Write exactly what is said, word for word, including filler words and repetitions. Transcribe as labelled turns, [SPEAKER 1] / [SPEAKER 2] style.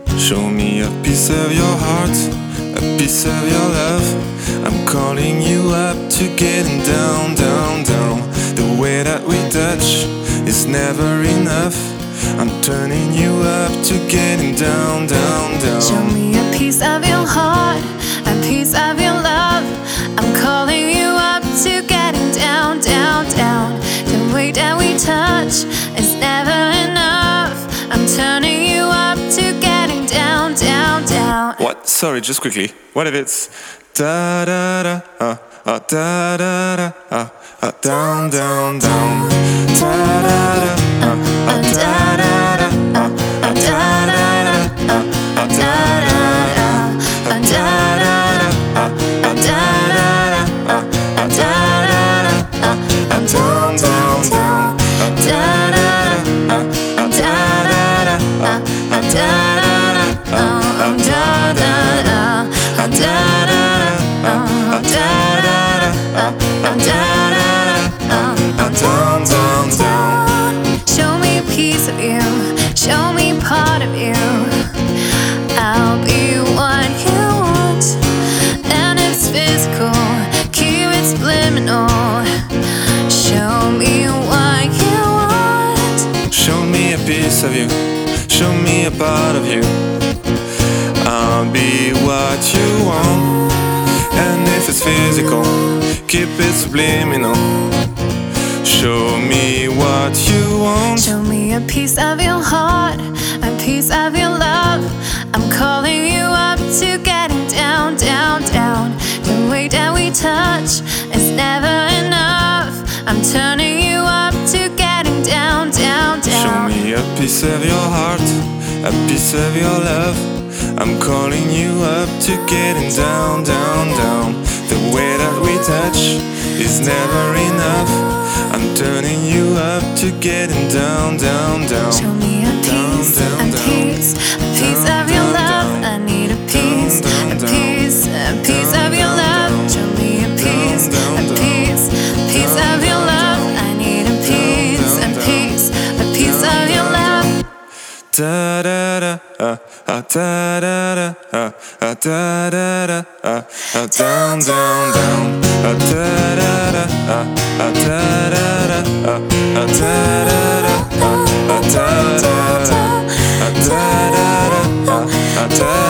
[SPEAKER 1] Show me a piece of your heart, a piece of your love. I'm calling you up to getting down, down, down. The way that we touch is never enough. I'm turning you up to getting down, down, down.
[SPEAKER 2] Show me a piece of your heart, a piece of your love. I'm calling you up to getting down, down, down. The way that we touch is never enough. I'm turning you up to getting down, down, down.
[SPEAKER 1] What? Sorry, just quickly. What if it's da da da uh, uh, da da da uh, uh, down, down, down. Da da da uh, uh, da da da uh, uh, da da da uh, uh, da da da uh, da da da uh, uh, da da da uh, uh, da da da uh, uh, down, down, down. Uh, da da da uh, uh, da da da uh, uh, da da da uh, uh, da da da uh, da da da uh, uh, da da da uh, uh, da da da uh, uh, down, down, down.
[SPEAKER 2] Show me a piece of you, show me part of you. I'll be what you want, and it's physical, keep it subliminal. Show me what you want.
[SPEAKER 1] Show me a piece of you, show me a part of you. I'll be what you want, and if it's physical, keep it subliminal. Show me what you want.
[SPEAKER 2] Show me a piece of your heart, a piece of your love. I'm calling you up to getting down, down, down. The way that we touch is never enough. I'm turning you up to getting down, down, down.
[SPEAKER 1] Show me a piece of your heart, a piece of your love. I'm calling you up to getting down, down, down. The way that we touch is never enough. I'm turning you up to getting down, down, down.
[SPEAKER 2] Show me a piece,
[SPEAKER 1] down,
[SPEAKER 2] a
[SPEAKER 1] down,
[SPEAKER 2] piece, a piece
[SPEAKER 1] down,
[SPEAKER 2] of your
[SPEAKER 1] down,
[SPEAKER 2] love.
[SPEAKER 1] down.
[SPEAKER 2] I need a piece,
[SPEAKER 1] Down,
[SPEAKER 2] a
[SPEAKER 1] down,
[SPEAKER 2] piece, a piece
[SPEAKER 1] down,
[SPEAKER 2] of your
[SPEAKER 1] down,
[SPEAKER 2] love.
[SPEAKER 1] down.
[SPEAKER 2] Show me a piece,
[SPEAKER 1] down,
[SPEAKER 2] a
[SPEAKER 1] down.
[SPEAKER 2] piece, a piece
[SPEAKER 1] Down,
[SPEAKER 2] of your
[SPEAKER 1] down,
[SPEAKER 2] love.
[SPEAKER 1] down.
[SPEAKER 2] I need a piece,
[SPEAKER 1] down,
[SPEAKER 2] a
[SPEAKER 1] down.
[SPEAKER 2] piece, a piece
[SPEAKER 1] Down,
[SPEAKER 2] of your
[SPEAKER 1] down,
[SPEAKER 2] love.
[SPEAKER 1] Da da da uh, uh, da da da uh, uh, da da da uh, uh, down, down, down. Uh, da da da uh, uh, da da da uh, uh, da da da uh, uh, da da da uh, da da da uh, uh, da